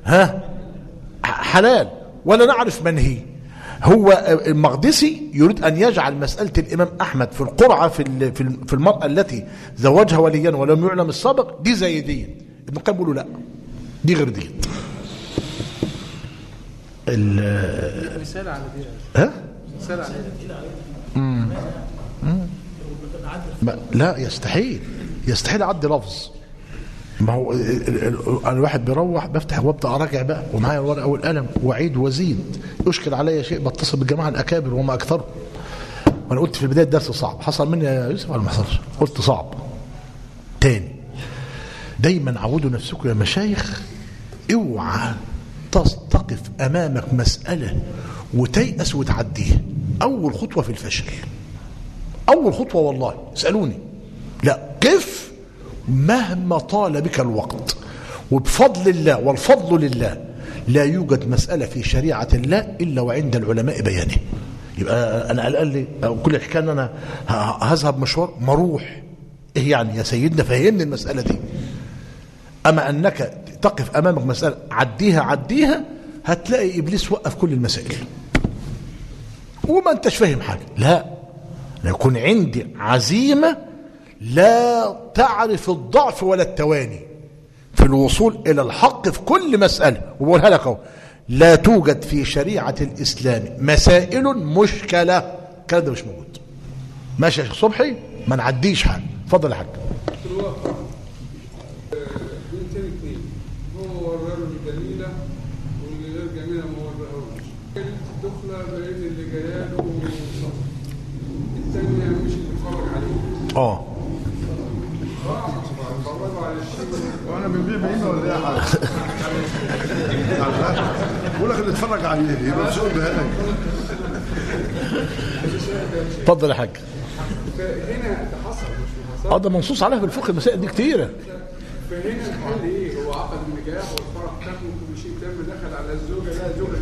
Speaker 1: حلال. ولا نعرف من هي. هو المقدسي يريد أن يجعل مسألة الإمام أحمد في القرعة في المرأة التي زوجها وليا ولم يعلم السابق دي زي دي. ابن القيم بيقولوا لا، دي غير دي.
Speaker 3: رسالة على دي. رسالة على دي.
Speaker 1: لا، يستحيل أعدي لفظ. ما هو الواحد بيروح بفتح وابدا اراجع بقى ومعايا الورقه والقلم واعيد وازيد. يشكل عليا شيء بتصل بالجماعه الاكابر وما اكثرهم. وانا قلت في بدايه الدرس صعب. حصل مني يا يوسف ولا ما حصلش؟ قلت صعب. تاني، دايما عودوا نفسكم يا مشايخ، اوعى تقف امامك مساله وتيأس وتعديها. اول خطوه في الفشل، اول خطوه والله. اسالوني، لا قف مهما طال بك الوقت، وبفضل الله والفضل لله لا يوجد مسألة في شريعة الله إلا وعند العلماء بيانه. يبقى أنا قال لي كل الحكاية أن أنا هذهب مشوار مروح. إيه يعني يا سيدنا؟ فهمني المسألة دي. أما أنك تقف أمامك مسألة عديها هتلاقي إبليس وقف كل المسائل وما أنتش فاهم حاجة. لا، يكون عندي عزيمة لا تعرف الضعف ولا التواني في الوصول إلى الحق في كل مسألة. وبقولها لك اهو، لا توجد في شريعة الإسلام مسائل مشكلة. الكلام ده مش موجود. ماشي يا شيخ صبحي، ما نعديش حاجة. اتفضل يا حاج.
Speaker 4: في الواقع بنتين اثنين، هو وراه الجميلة واللي غير جميلة ما وراهوش. الدخلة بين اللي جاياله الثانية مش اللي بيتفرج عليه. اتفرجوا على الشيء
Speaker 6: وانا بنبيع بعينه ولا ايه يا حاج؟ بقول لك اللي اتفرج عليه يبقى مسؤول بهلك.
Speaker 1: اتفضل يا حاج.
Speaker 4: فهنا ده حصل مش حصل.
Speaker 1: ده منصوص عليها في الفقه، المسائل دي كتيرة.
Speaker 4: فهنا الحل ايه؟ هو عقد النكاح والفرح تم وكل شيء تم، دخل على الزوجه، لا زوجه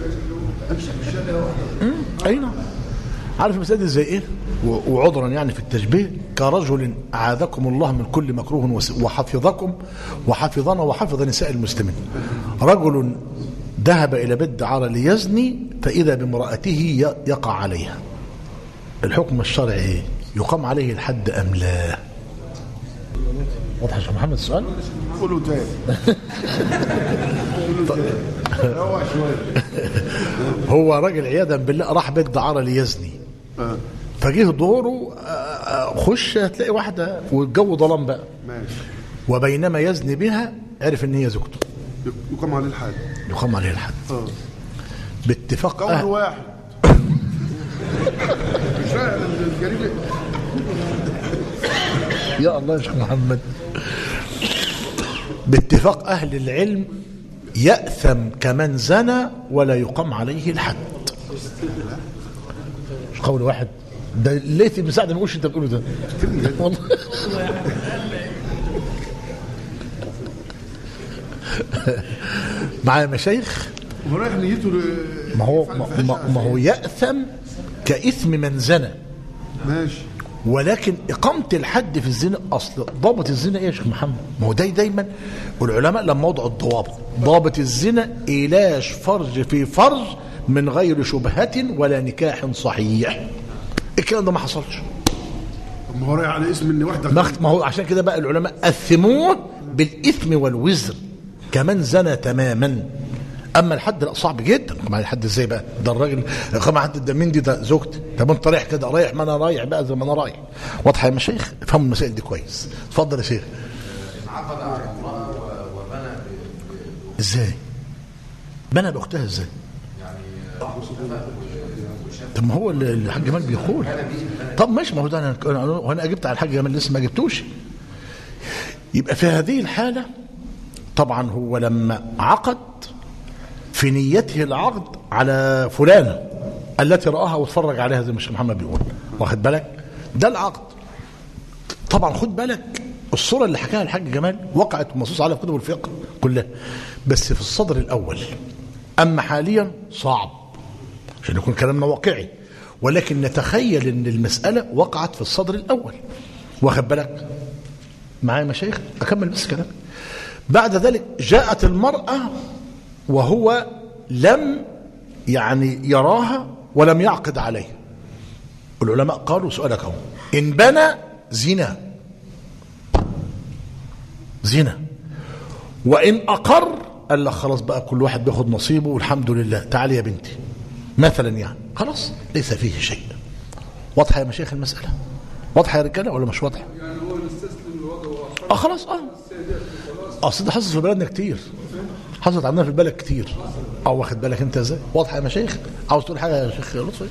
Speaker 4: لازم
Speaker 1: اي نعم. عارف المسائل دي زي ايه؟ وعذرا يعني في التشبيه، كرجل اعاذكم الله من كل مكروه وحفظكم وحفظنا وحفظ نساء المسلمين. رجل ذهب الى بيت دعارة ليزني فاذا بامراته يقع عليها. الحكم الشرعي ايه؟ يقام عليه الحد ام لا؟ واضح يا شيخ محمد السؤال؟
Speaker 6: قولوا تاني. روح شويه.
Speaker 1: هو راجل عياذا بالله راح بيت دعارة ليزني، فجيه دوره خش هتلاقي واحده والجو ظلام بقى،
Speaker 6: ماشي،
Speaker 1: وبينما يزني بها عرف ان هي زوجته،
Speaker 6: يقام عليه الحد.
Speaker 1: يقام عليه الحد باتفاق
Speaker 6: قول واحد. مش فاهم الجريمه.
Speaker 1: يا الله يا شيخ محمد، باتفاق اهل العلم يأثم كمن زنى ولا يقام عليه الحد. مش قول واحد ده ليث بن سعد ما يقولش انت بتقوله ده والله. معايا مشايخ.
Speaker 6: ورايح نيته
Speaker 1: ما هو يأثم كإثم من زنى.
Speaker 6: ماشي.
Speaker 1: ولكن إقامة الحد في الزنا أصل ضابط الزنا إيه يا شيخ محمد؟ ما هو دايما والعلماء لما وضعوا الضوابط، ضابط الزنا إيلاش فرج في فرج من غير شبهة ولا نكاح صحيح. الكلام ده ما حصلش.
Speaker 6: ما هو رايح على اسم ان واحده.
Speaker 1: ما هو عشان كده بقى العلماء أثموه بالإثم والوزر كمن زنى تماما. اما الحد لا، صعب جدا. مع الحد ازاي بقى؟ ده الراجل قام حد ده مين دي؟ ده زوجتي. طب انت رايح كده؟ رايح ما انا رايح بقى زي ما انا رايح. واضحه يا مشايخ؟ افهموا المسائل دي كويس. اتفضل يا شيخ.
Speaker 2: انعقد على امراه وبنى
Speaker 1: ازاي؟ بنى باختها ازاي؟
Speaker 2: يعني
Speaker 1: طب ما هو الحاج جمال بيقول. طب ماشي، ما هو ده انا اجبت على الحاج جمال لسه ما جبتوش. يبقى في هذه الحاله طبعا هو لما عقد في نيته العقد على فلانة التي رآها واتفرج عليها زي ما الشيخ محمد بيقول، واخد بالك؟ ده العقد. طبعا خد بالك الصورة اللي حكاها الحاج جمال وقعت منصوص عليها في كتب الفقه كلها، بس في الصدر الأول. أما حاليا صعب عشان يكون كلامنا واقعي، ولكن نتخيل أن المسألة وقعت في الصدر الأول، واخد بالك؟ معايا مشايخ؟ أكمل بس كلام. بعد ذلك جاءت المرأة وهو لم يعني يراها ولم يعقد عليها. العلماء قالوا سؤالك اهو، إن بنى زنا وإن أقر قال لك خلاص بقى كل واحد بياخد نصيبه والحمد لله، تعالي يا بنتي مثلا، يعني خلاص ليس فيه شيء. واضحة يا مشايخ المسألة؟ واضحة يا رجالة ولا مش واضحة؟
Speaker 4: يعني هو نستسلم لوضعه
Speaker 1: خلاص اصل ده حصلت في بلدنا كتير، حصلت عندنا في البلد كتير. واخد بالك انت ازاي؟ واضحه يا مشايخ؟ عاوز تقول حاجه يا شيخ لطفي؟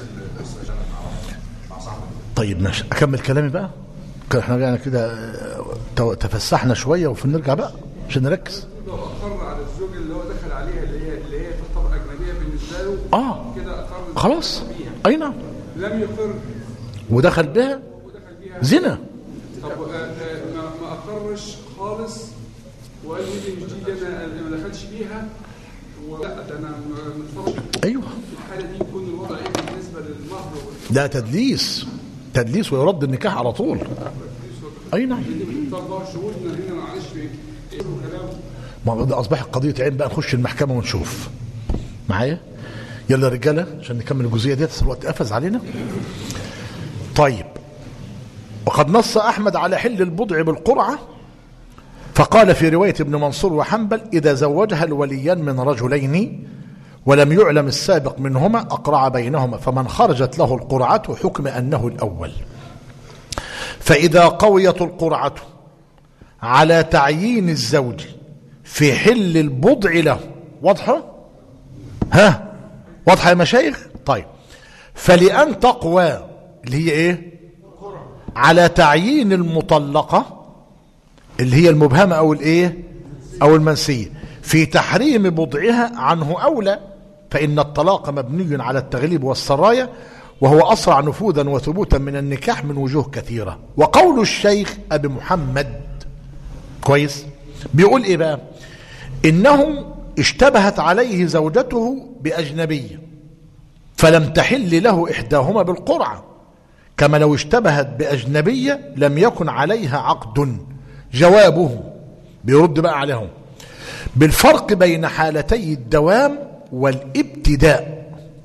Speaker 1: طيب ماشي، اكمل كلامي بقى. احنا يعني كده تفسحنا شويه وفي نرجع بقى عشان نركز.
Speaker 4: لو اقر على الزوج اللي هو دخل عليها اللي هي تعتبر اجنبيه بالنسبه له، كده اقر
Speaker 1: خلاص. اي نعم.
Speaker 4: لم يقر
Speaker 1: ودخل بها زنا.
Speaker 4: طب ما اقرش خالص وقال لي دي مش دي انا ما دخلتش بيها، ولا ده انا متفرج.
Speaker 1: ايوه،
Speaker 4: في الحاله دي يكون الوضع ايه بالنسبه للمهر؟
Speaker 1: ده تدليس ويرد النكاح على طول. اي نعم. ما ده اصبحت قضيه عين بقى، نخش المحكمه ونشوف. معايا؟ يلا يا رجاله عشان نكمل الجزئيه دي، الوقت قفز علينا. طيب وقد نص أحمد على حل البضع بالقرعة، فقال في رواية ابن منصور وحنبل: إذا زوجها الوليان من رجلين ولم يعلم السابق منهما أقرع بينهما، فمن خرجت له القرعة حكم أنه الأول. فإذا قويت القرعة على تعيين الزوج في حل البضع له، واضحة؟ واضحة يا مشايخ؟ طيب، فلأن تقوى اللي هي ايه؟ على تعيين المطلقة اللي هي المبهمة او الايه؟ او المنسية في تحريم بضعها عنه اولى، فإن الطلاق مبني على التغليب والسراية، وهو أسرع نفوذا وثبوتا من النكاح من وجوه كثيرة. وقول الشيخ أبي محمد كويس بيقول إيه بقى؟ إنه اشتبهت عليه زوجته بأجنبية فلم تحل له إحداهما بالقرعة، كما لو اشتبهت بأجنبية لم يكن عليها عقد. جوابه بيرد بقى عليهم بالفرق بين حالتي الدوام والابتداء.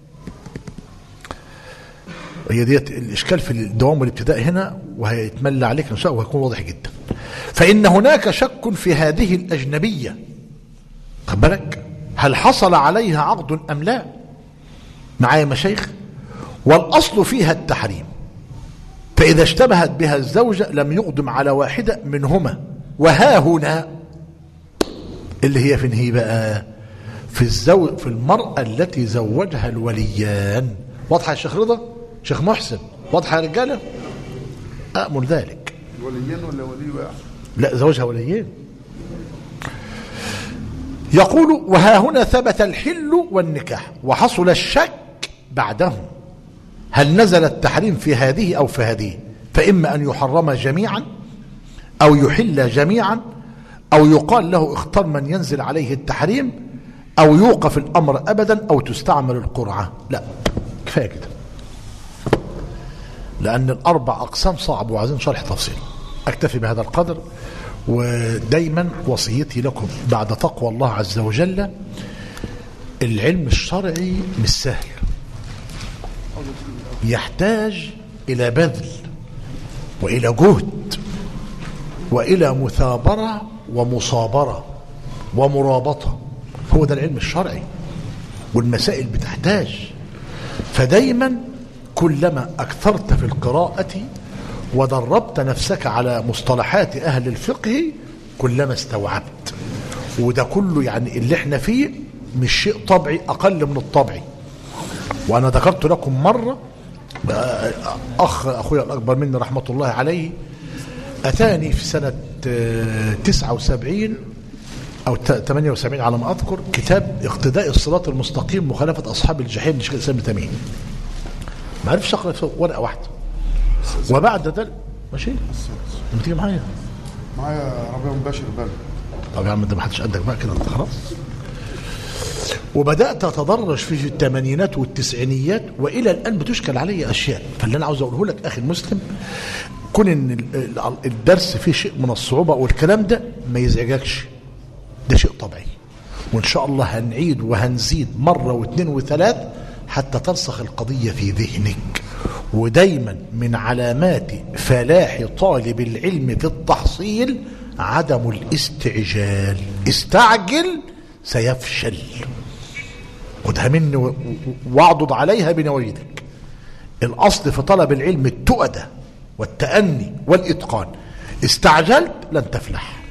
Speaker 1: هي ديت الإشكال في الدوام والابتداء هنا، وهيتملى عليك إن شاء الله وهيكون واضح جدا. فإن هناك شك في هذه الأجنبية، خد بالك، هل حصل عليها عقد أم لا؟ معايا مشايخ؟ والأصل فيها التحريم، فإذا اشتبهت بها الزوجة لم يقدم على واحدة منهما. وها هنا اللي هي فين هي بقى؟ في المرأة التي زوجها الوليان. واضحة يا شيخ رضا؟ شيخ محسن واضحة يا رجالة؟ أأمل ذلك.
Speaker 6: الوليان ولا ولي واحد؟
Speaker 1: لا، زوجها وليين. يقول: وها هنا ثبت الحل والنكاح وحصل الشك بعدهم، هل نزل التحريم في هذه أو في هذه؟ فإما أن يحرم جميعا أو يحل جميعا، أو يقال له اختر من ينزل عليه التحريم، أو يوقف الأمر أبدا، أو تستعمل القرعة. لا، كفاية كده، لأن الأربع أقسام صعب وعايزين شرح تفصيل. أكتفي بهذا القدر، ودايما وصيتي لكم بعد تقوى الله عز وجل، العلم الشرعي مش سهل، يحتاج إلى بذل وإلى جهد وإلى مثابرة ومصابرة ومرابطة. هو ده العلم الشرعي، والمسائل بتحتاج. فدايما كلما أكثرت في القراءة ودربت نفسك على مصطلحات أهل الفقه كلما استوعبت. وده كله يعني اللي احنا فيه مش شيء طبيعي، أقل من الطبيعي. وأنا ذكرت لكم مرة أخويا الأكبر مني رحمة الله عليه أتاني في سنة 79 أو 78 على ما أذكر كتاب اقتداء الصراط المستقيم مخالفة أصحاب الجحيم لشيخ الإسلام ابن تيمية. ما عرفش أقرأ في ورقة واحدة. وبعد ذلك ماشي لما تيجي معايا
Speaker 6: ربيع مباشر بل.
Speaker 1: طب يا عم انت ما حدش قدك بقى كده، انت خلاص. وبدأت أتدرج في الثمانينات والتسعينيات، وإلى الآن بتشكل علي أشياء. فاللي أنا عاوز أقوله لك أخي المسلم، كون إن الدرس فيه شيء من الصعوبة والكلام ده ما يزعجكش، ده شيء طبيعي. وإن شاء الله هنعيد وهنزيد مرة واثنين وثلاث حتى ترسخ القضية في ذهنك. ودايما من علامات فلاح طالب العلم في التحصيل عدم الاستعجال. استعجل سيفشل. خدها مني واعضد عليها بنواجذك. الأصل في طلب العلم التؤدة والتأني والإتقان. استعجلت لن تفلح.